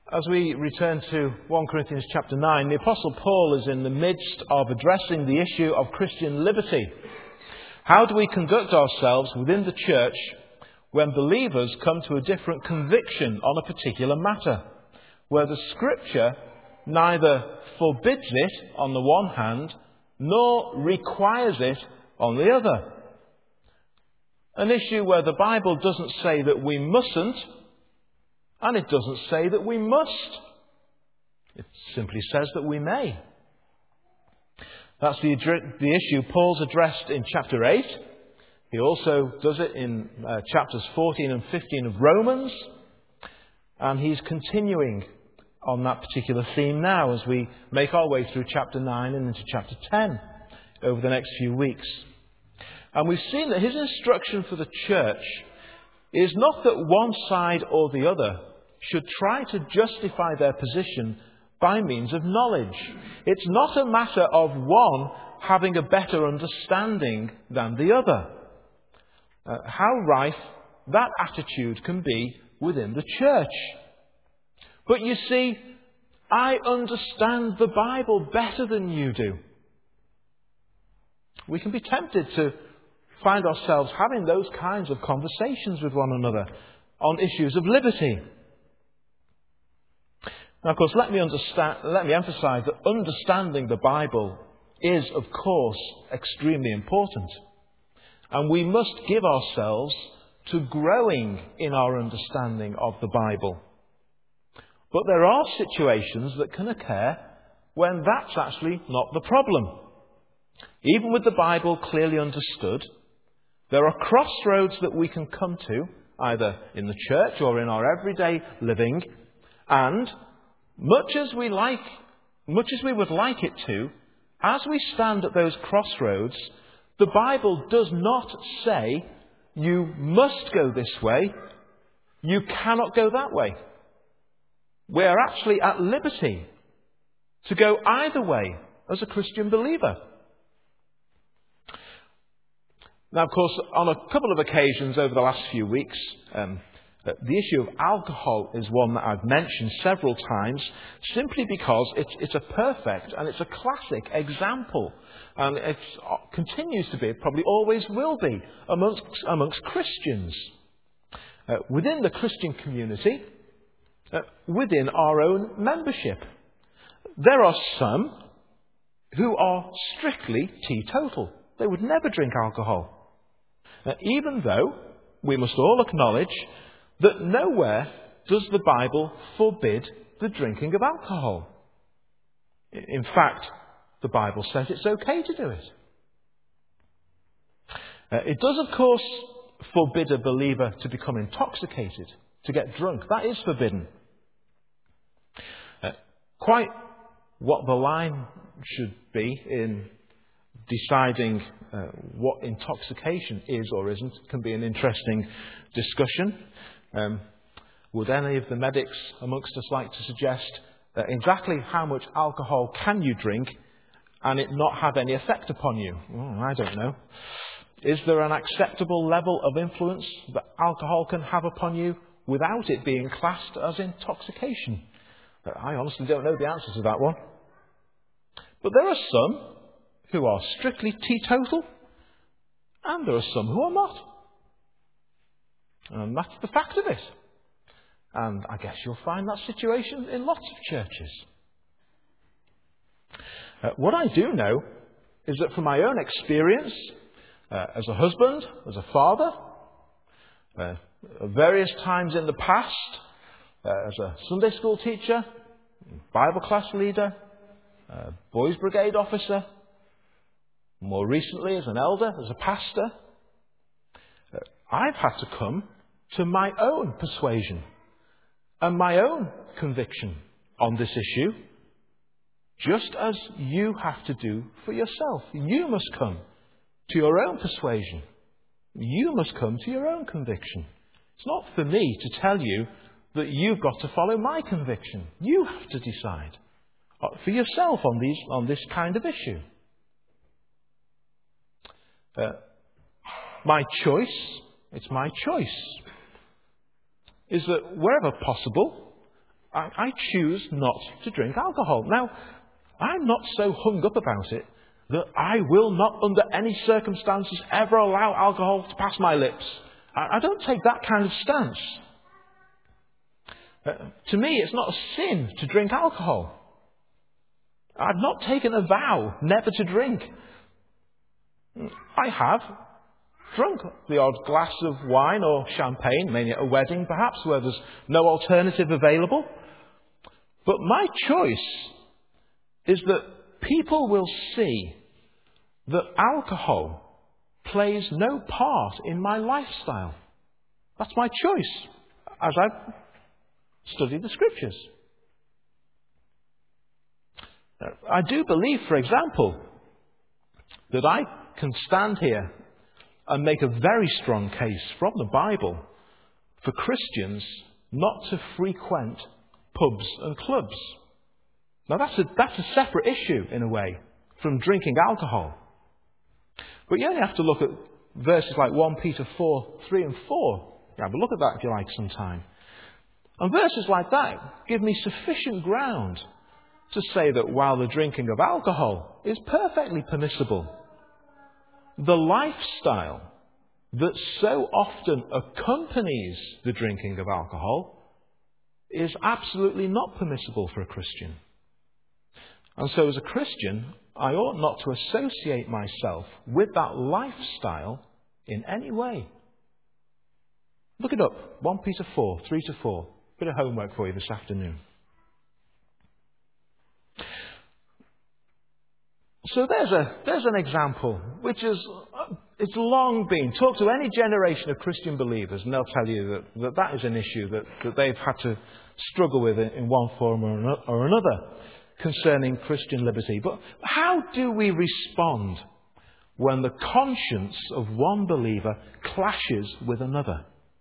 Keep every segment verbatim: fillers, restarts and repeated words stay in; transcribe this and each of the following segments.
As we return to First Corinthians chapter nine, the Apostle Paul is in the midst of addressing the issue of Christian liberty. How do we conduct ourselves within the church when believers come to a different conviction on a particular matter, where the Scripture neither forbids it on the one hand, nor requires it on the other? An issue where the Bible doesn't say that we mustn't, and it doesn't say that we must. It simply says that we may. That's the, the issue Paul's addressed in chapter eight. He also does it in uh, chapters fourteen and fifteen of Romans. And he's continuing on that particular theme now as we make our way through chapter nine and into chapter ten over the next few weeks. And we've seen that his instruction for the church is not that one side or the other should try to justify their position by means of knowledge. It's not a matter of one having a better understanding than the other. Uh, how rife that attitude can be within the church. But you see, I understand the Bible better than you do. We can be tempted to find ourselves having those kinds of conversations with one another on issues of liberty. Now, of course, let me understand, let me emphasize that understanding the Bible is, of course, extremely important. And we must give ourselves to growing in our understanding of the Bible. But there are situations that can occur when that's actually not the problem. Even with the Bible clearly understood, there are crossroads that we can come to, either in the church or in our everyday living, and much as we like, much as we would like it to, as we stand at those crossroads, the Bible does not say, you must go this way, you cannot go that way. We are actually at liberty to go either way as a Christian believer. Now, of course, on a couple of occasions over the last few weeks, um, the issue of alcohol is one that I've mentioned several times, simply because it's, it's a perfect and it's a classic example. And it continues to be, it probably always will be, amongst, amongst Christians. Uh, within the Christian community, uh, within our own membership. There are some who are strictly teetotal. They would never drink alcohol. Now, even though we must all acknowledge that nowhere does the Bible forbid the drinking of alcohol. In fact, the Bible says it's okay to do it. Uh, it does, of course, forbid a believer to become intoxicated, to get drunk. That is forbidden. Uh, quite what the line should be in deciding uh, what intoxication is or isn't can be an interesting discussion. Um, would any of the medics amongst us like to suggest uh, exactly how much alcohol can you drink and it not have any effect upon you? Oh, I don't know. Is there an acceptable level of influence that alcohol can have upon you without it being classed as intoxication? Uh, I honestly don't know the answer to that one. But there are some who are strictly teetotal, and there are some who are not. And that's the fact of it. And I guess you'll find that situation in lots of churches. Uh, what I do know is that from my own experience, uh, as a husband, as a father, uh, at various times in the past, uh, as a Sunday school teacher, Bible class leader, uh, boys brigade officer, more recently as an elder, as a pastor, uh, I've had to come to my own persuasion and my own conviction on this issue, just as you have to do for yourself. You must come to your own persuasion. You must come to your own conviction. It's not for me to tell you that you've got to follow my conviction. You have to decide for yourself on these on this kind of issue. Uh, my choice, it's my choice, is that wherever possible, I, I choose not to drink alcohol. Now, I'm not so hung up about it that I will not under any circumstances ever allow alcohol to pass my lips. I, I don't take that kind of stance. Uh, to me, it's not a sin to drink alcohol. I've not taken a vow never to drink. I have drunk the odd glass of wine or champagne, mainly at a wedding perhaps, where there's no alternative available. But my choice is that people will see that alcohol plays no part in my lifestyle. That's my choice, as I've studied the Scriptures. I do believe, for example, that I can stand here and make a very strong case from the Bible for Christians not to frequent pubs and clubs. Now that's a, that's a separate issue in a way from drinking alcohol. But you only have to look at verses like First Peter four, three and four. Have a look at that if you like sometime. And verses like that give me sufficient ground to say that while the drinking of alcohol is perfectly permissible, the lifestyle that so often accompanies the drinking of alcohol is absolutely not permissible for a Christian. And so as a Christian, I ought not to associate myself with that lifestyle in any way. Look it up, First Peter four, three to four. Bit of homework for you this afternoon. So there's a there's an example which is it's long been talk to any generation of Christian believers, and they'll tell you that that, that is an issue that, that they've had to struggle with in one form or another concerning Christian liberty. But how do we respond when the conscience of one believer clashes with another?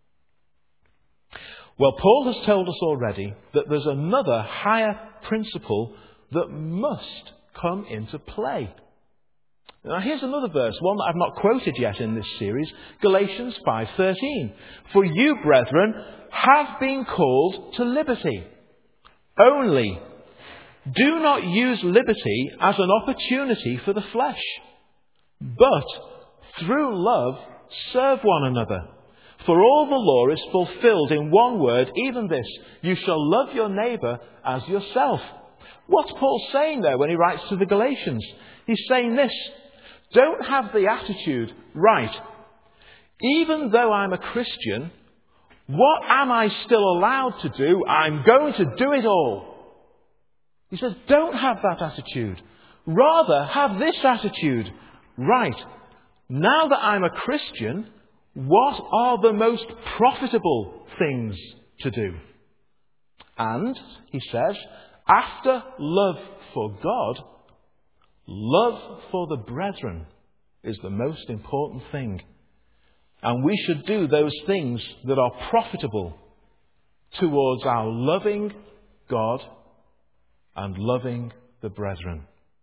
Well, Paul has told us already that there's another higher principle that must come into play. Now here's another verse, one that I've not quoted yet in this series, Galatians five thirteen. For you, brethren, have been called to liberty. Only do not use liberty as an opportunity for the flesh, but through love serve one another. For all the law is fulfilled in one word, even this, you shall love your neighbour as yourself. What's Paul saying there when he writes to the Galatians? He's saying this: don't have the attitude, right, even though I'm a Christian, what am I still allowed to do? I'm going to do it all. He says, don't have that attitude. Rather, have this attitude, right, now that I'm a Christian, what are the most profitable things to do? And, he says, after love for God, love for the brethren is the most important thing. And we should do those things that are profitable towards our loving God and loving the brethren.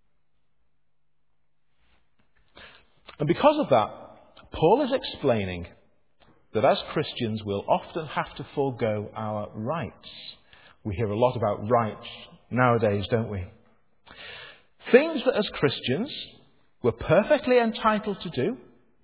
And because of that, Paul is explaining that as Christians we'll often have to forego our rights. We hear a lot about rights nowadays, don't we? Things that as Christians we're perfectly entitled to do,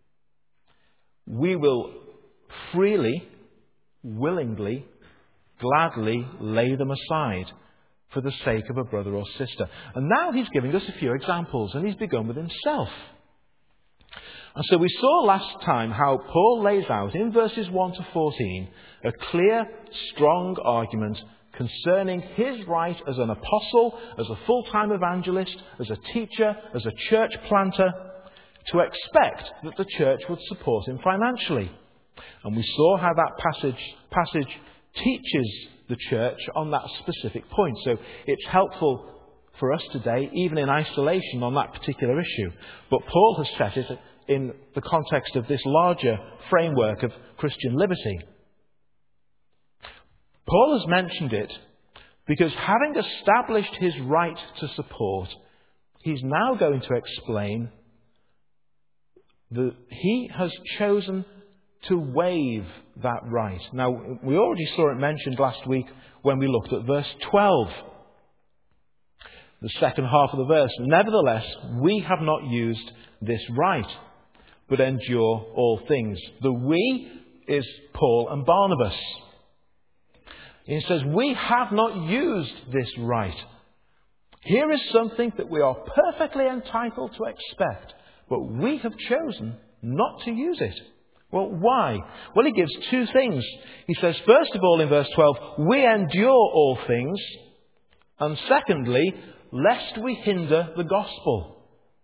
we will freely, willingly, gladly lay them aside for the sake of a brother or sister. And now he's giving us a few examples, and he's begun with himself. And so we saw last time how Paul lays out in verses one to fourteen a clear, strong argument concerning his right as an apostle, as a full-time evangelist, as a teacher, as a church planter, to expect that the church would support him financially. And we saw how that passage, passage teaches the church on that specific point. So it's helpful for us today, even in isolation, on that particular issue. But Paul has set it in the context of this larger framework of Christian liberty. Paul has mentioned it because, having established his right to support, he's now going to explain that he has chosen to waive that right. Now, we already saw it mentioned last week when we looked at verse twelve. The second half of the verse. Nevertheless, we have not used this right, but endure all things. The we is Paul and Barnabas. He says, we have not used this right. Here is something that we are perfectly entitled to expect, but we have chosen not to use it. Well, why? Well, he gives two things. He says, first of all, in verse twelve, we endure all things. And secondly, lest we hinder the gospel.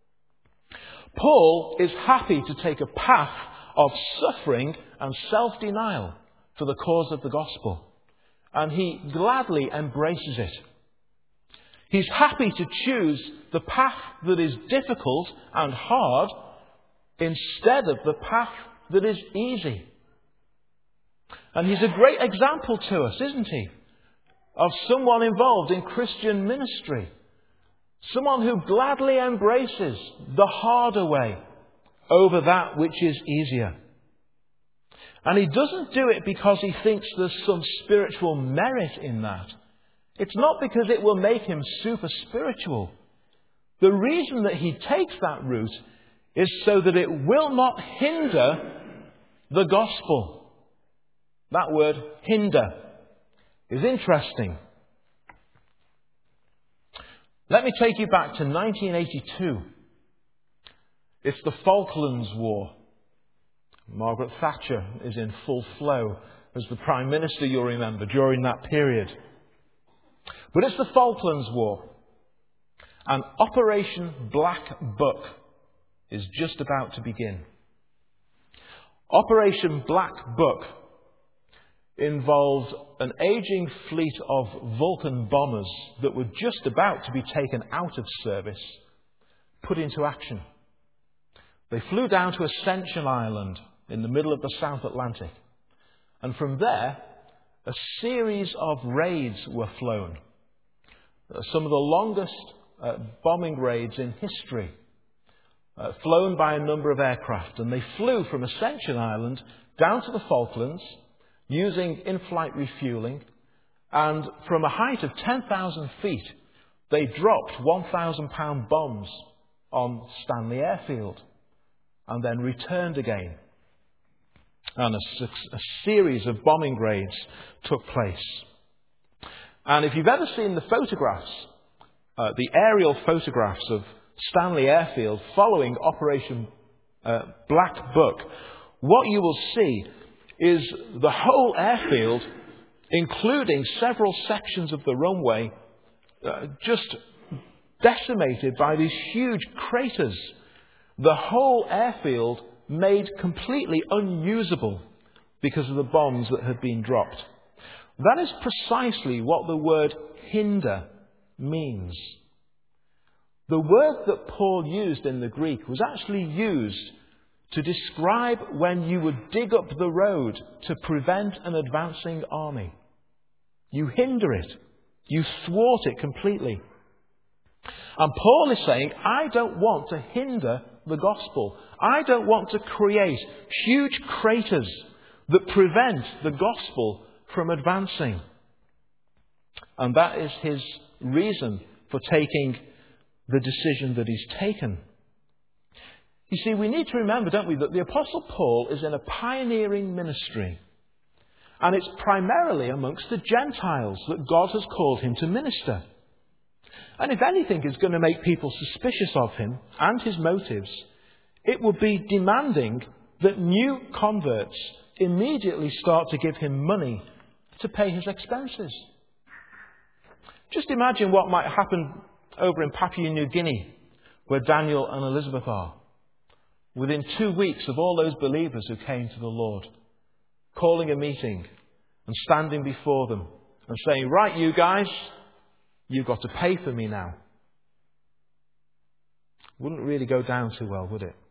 Paul is happy to take a path of suffering and self-denial for the cause of the gospel. And he gladly embraces it. He's happy to choose the path that is difficult and hard instead of the path that is easy. And he's a great example to us, isn't he? Of someone involved in Christian ministry. Someone who gladly embraces the harder way over that which is easier. And he doesn't do it because he thinks there's some spiritual merit in that. It's not because it will make him super spiritual. The reason that he takes that route is so that it will not hinder the gospel. That word, hinder, is interesting. Let me take you back to nineteen eighty-two. It's the Falklands War. Margaret Thatcher is in full flow as the Prime Minister, you'll remember, during that period. But it's the Falklands War. And Operation Black Buck is just about to begin. Operation Black Buck involved an aging fleet of Vulcan bombers that were just about to be taken out of service, put into action. They flew down to Ascension Island in the middle of the South Atlantic. And from there, a series of raids were flown. Some of the longest uh, bombing raids in history, uh, flown by a number of aircraft. And they flew from Ascension Island down to the Falklands, using in-flight refueling, and from a height of ten thousand feet, they dropped one thousand pound bombs on Stanley Airfield, and then returned again. And a, a series of bombing raids took place. And if you've ever seen the photographs, uh, the aerial photographs of Stanley Airfield following Operation uh, Black Buck, what you will see is the whole airfield, including several sections of the runway, uh, just decimated by these huge craters. The whole airfield made completely unusable because of the bombs that had been dropped. That is precisely what the word hinder means. The word that Paul used in the Greek was actually used to describe when you would dig up the road to prevent an advancing army. You hinder it. You thwart it completely. And Paul is saying, I don't want to hinder the gospel. I don't want to create huge craters that prevent the gospel from advancing. And that is his reason for taking the decision that he's taken. You see, we need to remember, don't we, that the Apostle Paul is in a pioneering ministry. And it's primarily amongst the Gentiles that God has called him to minister. And if anything is going to make people suspicious of him and his motives, it would be demanding that new converts immediately start to give him money to pay his expenses. Just imagine what might happen over in Papua New Guinea, where Daniel and Elizabeth are. Within two weeks of all those believers who came to the Lord, calling a meeting and standing before them and saying, right, you guys, you've got to pay for me now. Wouldn't really go down too well, would it?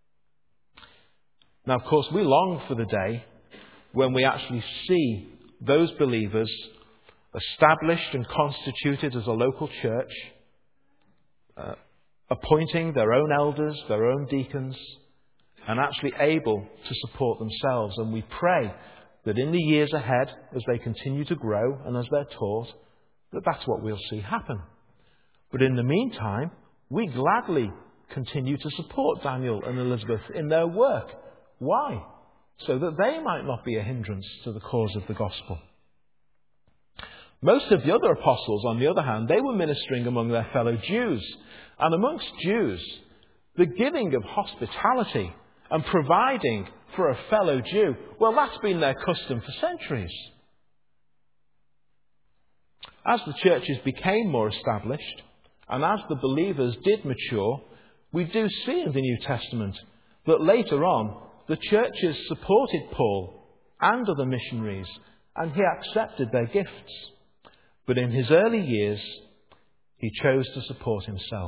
Now, of course, we long for the day when we actually see those believers established and constituted as a local church, uh, appointing their own elders, their own deacons, and actually able to support themselves. And we pray that in the years ahead, as they continue to grow and as they're taught, that that's what we'll see happen. But in the meantime, we gladly continue to support Daniel and Elizabeth in their work. Why? So that they might not be a hindrance to the cause of the gospel. Most of the other apostles, on the other hand, they were ministering among their fellow Jews. And amongst Jews, the giving of hospitality and providing for a fellow Jew, well, that's been their custom for centuries. As the churches became more established, and as the believers did mature, we do see in the New Testament that later on, the churches supported Paul and other missionaries, and he accepted their gifts. But in his early years, he chose to support himself.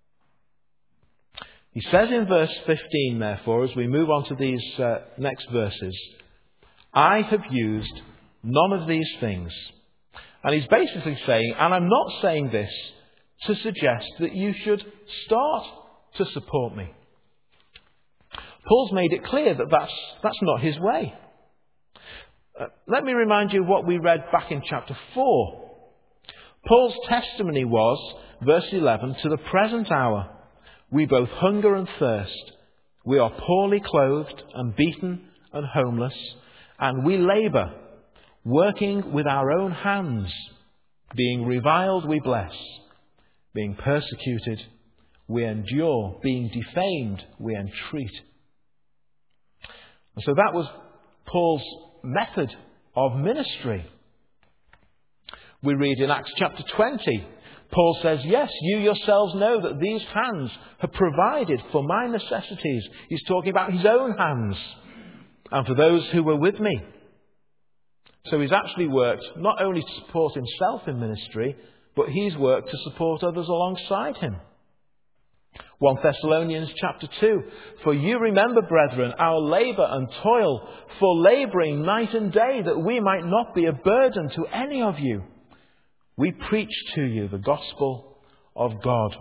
He says in verse fifteen, therefore, as we move on to these uh, next verses, I have used none of these things. And he's basically saying, and I'm not saying this to suggest that you should start to support me. Paul's made it clear that that's, that's not his way. Uh, let me remind you what we read back in chapter four. Paul's testimony was, verse eleven, to the present hour, we both hunger and thirst. We are poorly clothed and beaten and homeless, and we labour, working with our own hands. Being reviled, we bless. Being persecuted, we endure. Being defamed, we entreat. And so that was Paul's method of ministry. We read in Acts chapter twenty, Paul says, yes, you yourselves know that these hands have provided for my necessities. He's talking about his own hands and for those who were with me. So he's actually worked not only to support himself in ministry, but he's worked to support others alongside him. First Thessalonians chapter two, for you remember, brethren, our labour and toil, for labouring night and day, that we might not be a burden to any of you. We preach to you the gospel of God.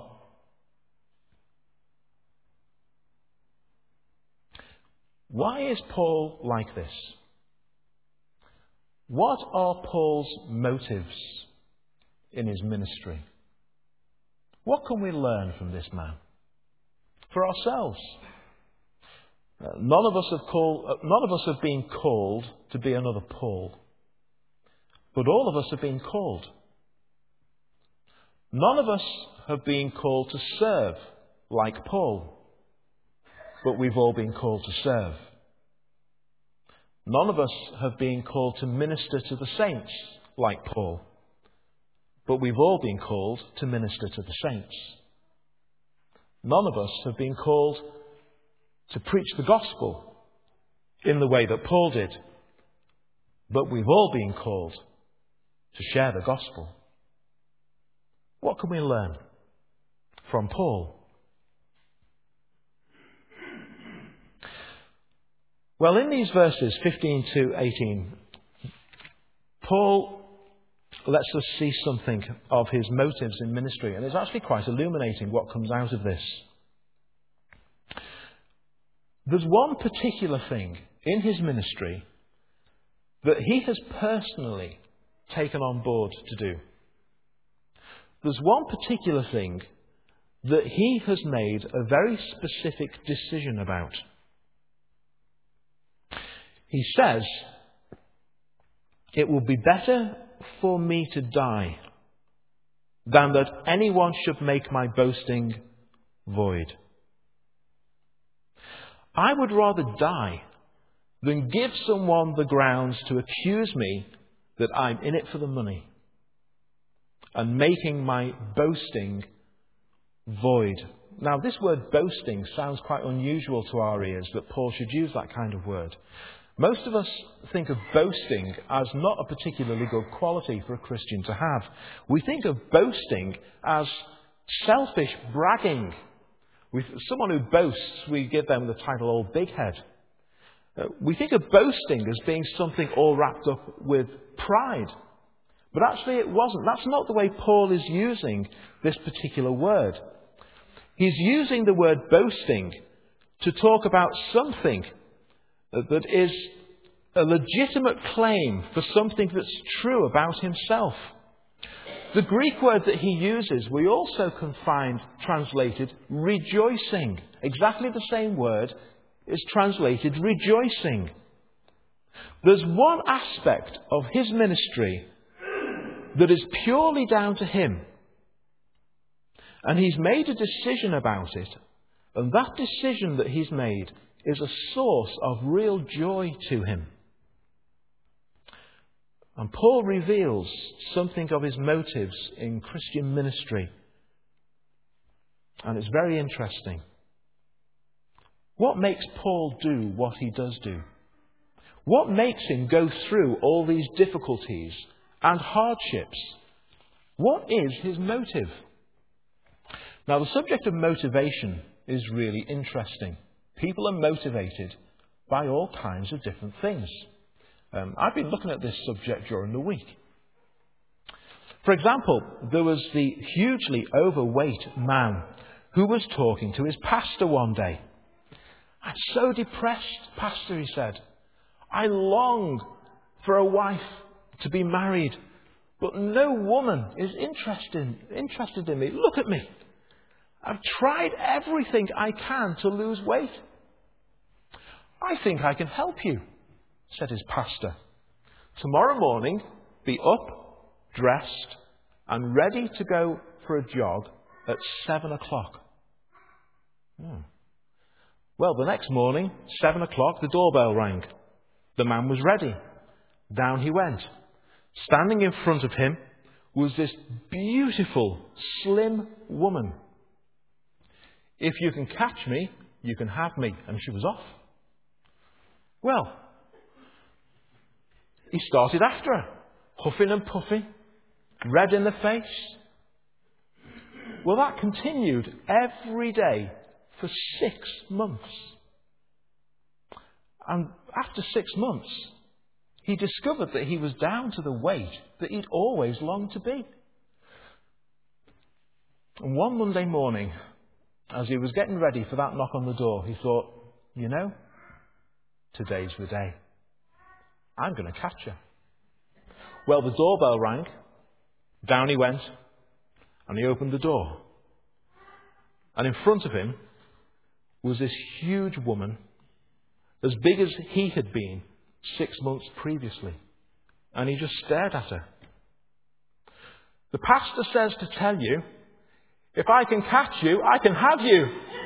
Why is Paul like this? What are Paul's motives in his ministry? What can we learn from this man? For ourselves. Uh, none of us have called, uh, none of us have been called to be another Paul. But all of us have been called. None of us have been called to serve like Paul. But we've all been called to serve. None of us have been called to minister to the saints like Paul. But we've all been called to minister to the saints. None of us have been called to preach the gospel in the way that Paul did. But we've all been called to share the gospel. What can we learn from Paul? Well, in these verses fifteen to eighteen, Paul lets us see something of his motives in ministry, and it's actually quite illuminating what comes out of this. There's one particular thing in his ministry that he has personally taken on board to do. There's one particular thing that he has made a very specific decision about. He says, it will be better for me to die than that anyone should make my boasting void. I would rather die than give someone the grounds to accuse me that I'm in it for the money and making my boasting void. Now, this word boasting sounds quite unusual to our ears, that Paul should use that kind of word. Most of us think of boasting as not a particularly good quality for a Christian to have. We think of boasting as selfish bragging. With someone who boasts, we give them the title old big head. Uh, we think of boasting as being something all wrapped up with pride. But actually it wasn't. That's not the way Paul is using this particular word. He's using the word boasting to talk about something that is a legitimate claim for something that's true about himself. The Greek word that he uses, we also can find translated rejoicing. Exactly the same word is translated rejoicing. There's one aspect of his ministry that is purely down to him. And he's made a decision about it. And that decision that he's made is a source of real joy to him. And Paul reveals something of his motives in Christian ministry. And it's very interesting. What makes Paul do what he does do? What makes him go through all these difficulties and hardships? What is his motive? Now, the subject of motivation is really interesting. People are motivated by all kinds of different things. Um, I've been looking at this subject during the week. For example, there was the hugely overweight man who was talking to his pastor one day. "I'm so depressed, Pastor," he said. "I long for a wife, to be married, but no woman is interested, interested in me. Look at me. I've tried everything I can to lose weight." "I think I can help you," said his pastor. "Tomorrow morning, be up, dressed, and ready to go for a jog at seven o'clock. Hmm. Well, the next morning, seven o'clock, the doorbell rang. The man was ready. Down he went. Standing in front of him was this beautiful, slim woman. "If you can catch me, you can have me." And she was off. Well, he started after her, huffing and puffing, red in the face. Well, that continued every day for six months. And after six months, he discovered that he was down to the weight that he'd always longed to be. And one Monday morning, as he was getting ready for that knock on the door, he thought, you know, today's the day. I'm going to catch her. Well, the doorbell rang. Down he went, and he opened the door. And in front of him was this huge woman, as big as he had been six months previously. And he just stared at her. "The pastor says to tell you, if I can catch you, I can have you."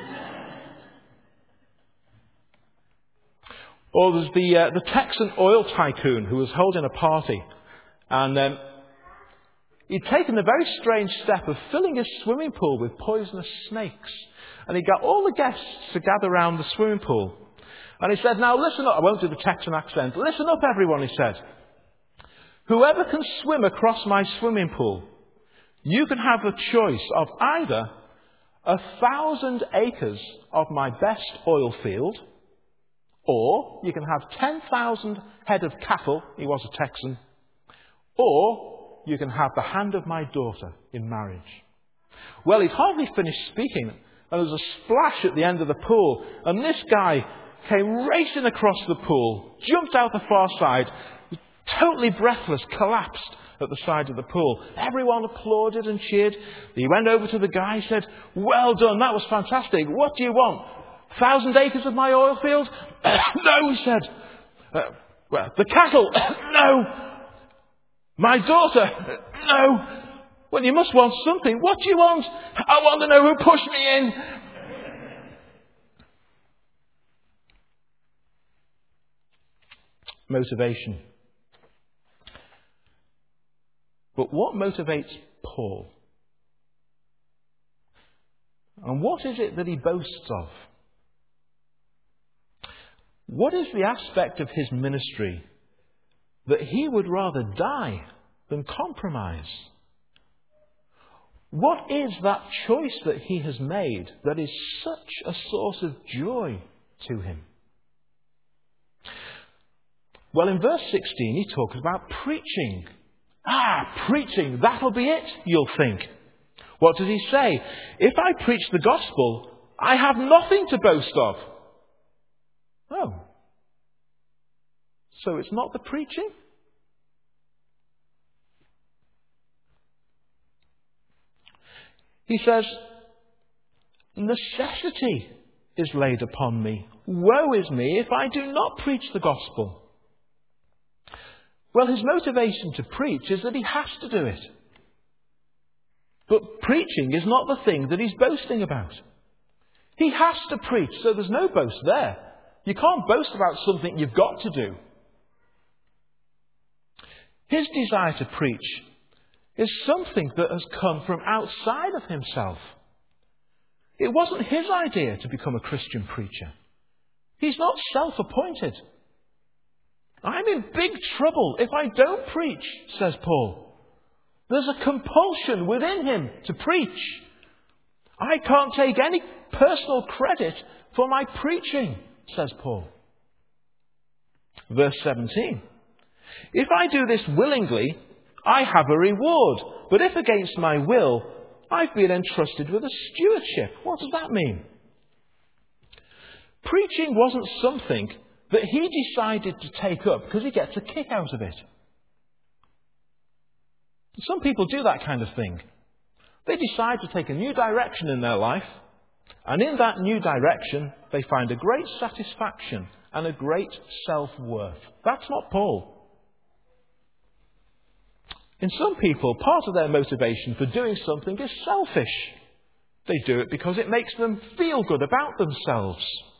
Or there's the, uh, the Texan oil tycoon who was holding a party. And um, he'd taken the very strange step of filling his swimming pool with poisonous snakes. And he got all the guests to gather around the swimming pool. And he said, "Now listen up." I won't do the Texan accent. "Listen up, everyone," he said. "Whoever can swim across my swimming pool, you can have a choice of either a thousand acres of my best oil field, or you can have ten thousand head of cattle," he was a Texan, "or you can have the hand of my daughter in marriage." Well, he'd hardly finished speaking, and there was a splash at the end of the pool, and this guy came racing across the pool, jumped out the far side, totally breathless, collapsed at the side of the pool. Everyone applauded and cheered. He went over to the guy and said, "Well done, that was fantastic. What do you want? Thousand acres of my oil field?" "No," he said. Uh, well, "the cattle?" "No." "My daughter?" "No." "Well, you must want something. What do you want?" "I want to know who pushed me in." Motivation. But what motivates Paul? And what is it that he boasts of? What is the aspect of his ministry that he would rather die than compromise? What is that choice that he has made that is such a source of joy to him? Well, in verse sixteen, he talks about preaching. Ah, preaching, that'll be it, you'll think. What does he say? "If I preach the gospel, I have nothing to boast of. Oh. So it's not the preaching? He says, necessity is laid upon me. Woe is me if I do not preach the gospel. Well, his motivation to preach is that he has to do it. But preaching is not the thing that he's boasting about. He has to preach, so there's no boast there. You can't boast about something you've got to do. His desire to preach is something that has come from outside of himself. It wasn't his idea to become a Christian preacher. He's not self-appointed. I'm in big trouble if I don't preach, says Paul. There's a compulsion within him to preach. I can't take any personal credit for my preaching, says Paul. Verse seventeen. If I do this willingly, I have a reward. But if against my will, I've been entrusted with a stewardship. What does that mean? Preaching wasn't something that he decided to take up because he gets a kick out of it. Some people do that kind of thing. They decide to take a new direction in their life, and in that new direction, they find a great satisfaction and a great self-worth. That's not Paul. In some people, part of their motivation for doing something is selfish. They do it because it makes them feel good about themselves.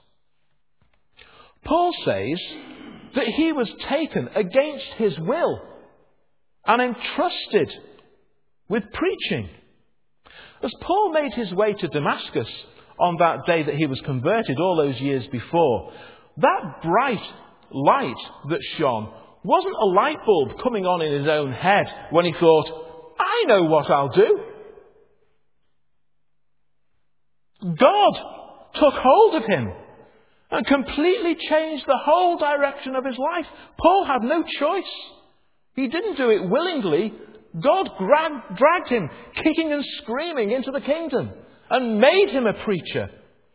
Paul says that he was taken against his will and entrusted with preaching. As Paul made his way to Damascus on that day that he was converted all those years before, that bright light that shone wasn't a light bulb coming on in his own head when he thought, I know what I'll do. God took hold of him and completely changed the whole direction of his life. Paul had no choice. He didn't do it willingly. God gra- dragged him, kicking and screaming, into the kingdom and made him a preacher.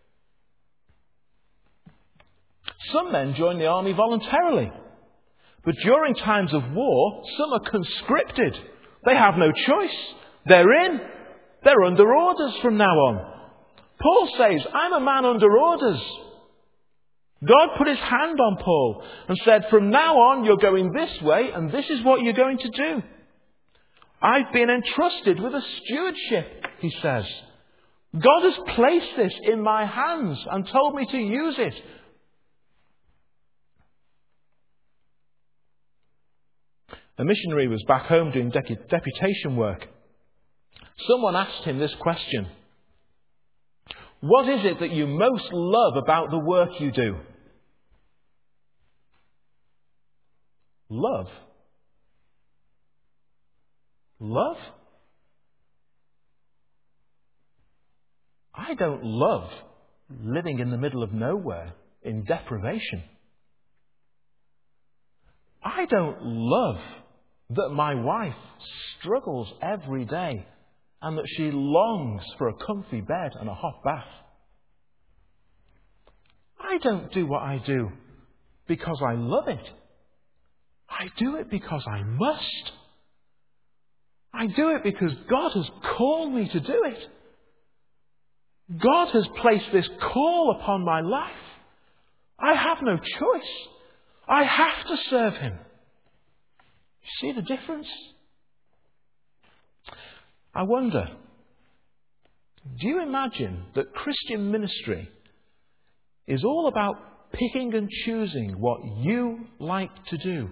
Some men join the army voluntarily. But during times of war, some are conscripted. They have no choice. They're in. They're under orders from now on. Paul says, I'm a man under orders. God put his hand on Paul and said, from now on you're going this way and this is what you're going to do. I've been entrusted with a stewardship, he says. God has placed this in my hands and told me to use it. A missionary was back home doing de- deputation work. Someone asked him this question. What is it that you most love about the work you do? Love. Love? I don't love living in the middle of nowhere in deprivation. I don't love that my wife struggles every day and that she longs for a comfy bed and a hot bath. I don't do what I do because I love it. I do it because I must. I do it because God has called me to do it. God has placed this call upon my life. I have no choice. I have to serve him. You see the difference? I wonder, do you imagine that Christian ministry is all about picking and choosing what you like to do?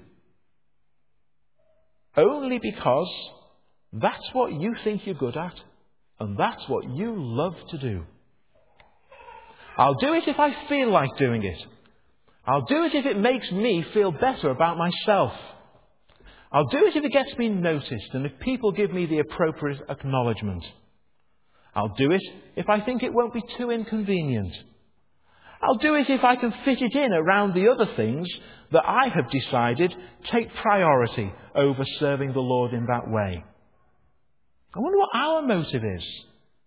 Only because that's what you think you're good at, and that's what you love to do. I'll do it if I feel like doing it. I'll do it if it makes me feel better about myself. I'll do it if it gets me noticed and if people give me the appropriate acknowledgement. I'll do it if I think it won't be too inconvenient. I'll do it if I can fit it in around the other things that I have decided take priority over serving the Lord in that way. I wonder what our motive is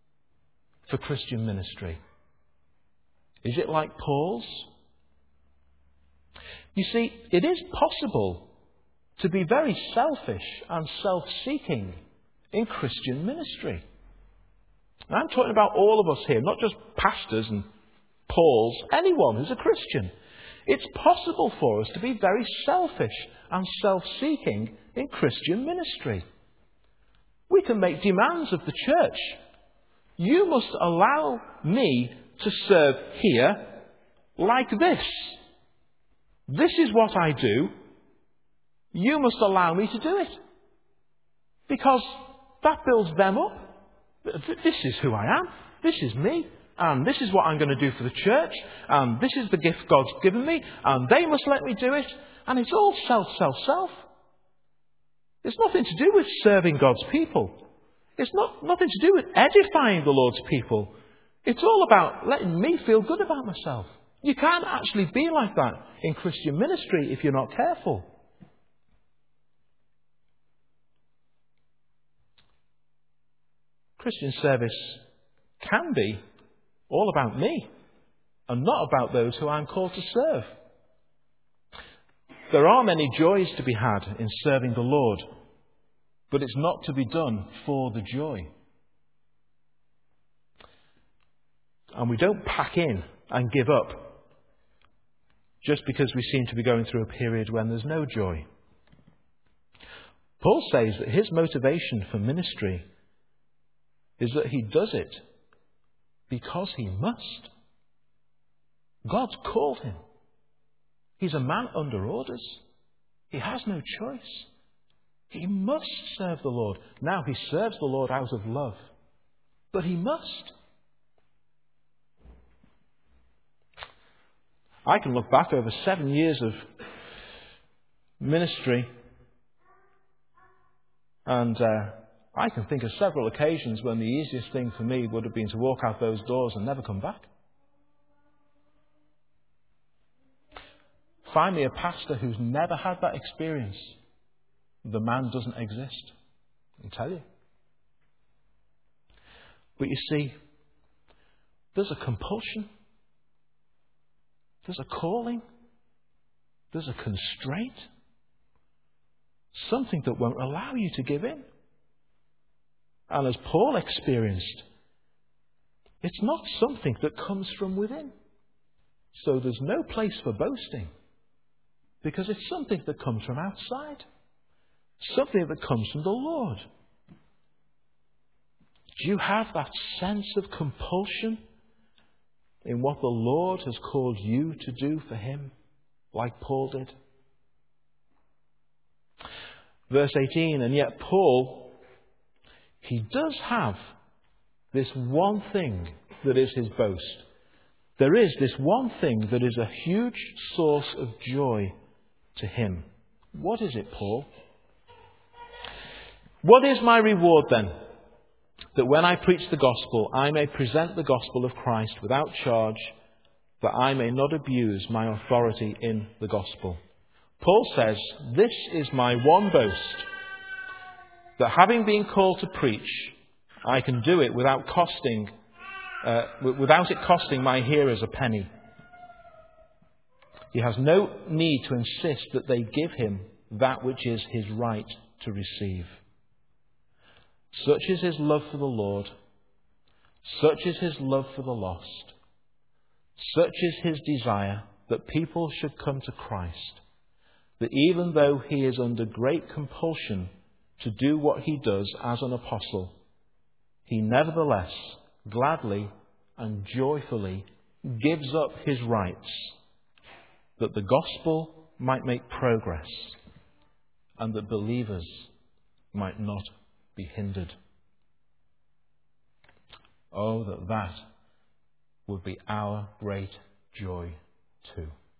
for Christian ministry. Is it like Paul's? You see, it is possible to be very selfish and self-seeking in Christian ministry. And I'm talking about all of us here, not just pastors and Pauls, anyone who's a Christian. It's possible for us to be very selfish and self-seeking in Christian ministry. We can make demands of the church. You must allow me to serve here like this. This is what I do. You must allow me to do it. Because that builds them up. This is who I am. This is me. And this is what I'm going to do for the church. And this is the gift God's given me. And they must let me do it. And it's all self, self, self. It's nothing to do with serving God's people. It's not nothing to do with edifying the Lord's people. It's all about letting me feel good about myself. You can't actually be like that in Christian ministry if you're not careful. Christian service can be all about me and not about those who I'm called to serve. There are many joys to be had in serving the Lord, but it's not to be done for the joy. And we don't pack in and give up just because we seem to be going through a period when there's no joy. Paul says that his motivation for ministry is that he does it because he must. God's called him. He's a man under orders. He has no choice. He must serve the Lord. Now he serves the Lord out of love. But he must. I can look back over seven years of ministry and uh, I can think of several occasions when the easiest thing for me would have been to walk out those doors and never come back. Find me a pastor who's never had that experience. The man doesn't exist. I tell you. But you see, there's a compulsion. There's a calling. There's a constraint. Something that won't allow you to give in. And as Paul experienced, it's not something that comes from within. So there's no place for boasting. Because it's something that comes from outside. Something that comes from the Lord. Do you have that sense of compulsion in what the Lord has called you to do for Him, like Paul did? Verse eighteen, and yet Paul, he does have this one thing that is his boast. There is this one thing that is a huge source of joy to him. What is it, Paul? What is my reward then? That when I preach the gospel, I may present the gospel of Christ without charge, that I may not abuse my authority in the gospel. Paul says, this is my one boast, that having been called to preach, I can do it without costing, uh, without it costing my hearers a penny. He has no need to insist that they give him that which is his right to receive. Such is his love for the Lord. Such is his love for the lost. Such is his desire that people should come to Christ, that even though he is under great compulsion to do what he does as an apostle, he nevertheless gladly and joyfully gives up his rights, that the gospel might make progress and that believers might not be hindered. Oh, that that would be our great joy too.